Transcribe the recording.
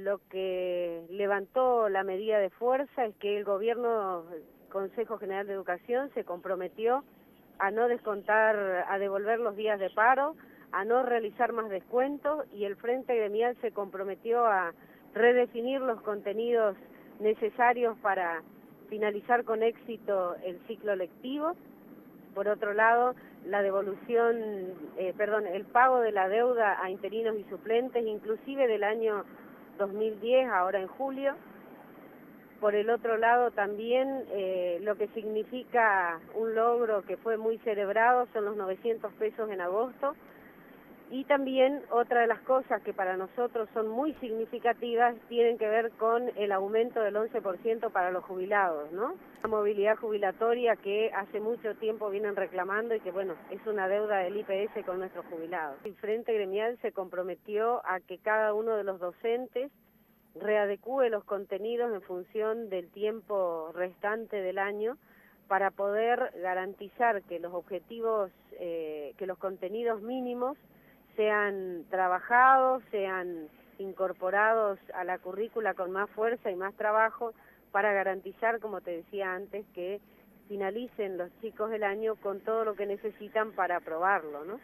lo que levantó la medida de fuerza es que el gobierno, el Consejo General de Educación, se comprometió a no descontar, a devolver los días de paro, a no realizar más descuentos, y el Frente Gremial se comprometió a redefinir los contenidos necesarios para finalizar con éxito el ciclo lectivo. Por otro lado, la devolución, el pago de la deuda a interinos y suplentes, inclusive del año 2010, ahora en julio. Por el otro lado también lo que significa un logro que fue muy celebrado son los 900 pesos en agosto. Y también otra de las cosas que para nosotros son muy significativas tienen que ver con el aumento del 11% para los jubilados, ¿no? La movilidad jubilatoria que hace mucho tiempo vienen reclamando y que, bueno, es una deuda del IPS con nuestros jubilados. El Frente Gremial se comprometió a que cada uno de los docentes readecúe los contenidos en función del tiempo restante del año para poder garantizar que los objetivos, que los contenidos mínimos sean trabajados, sean incorporados a la currícula con más fuerza y más trabajo para garantizar, como te decía antes, que finalicen los chicos el año con todo lo que necesitan para aprobarlo, ¿no?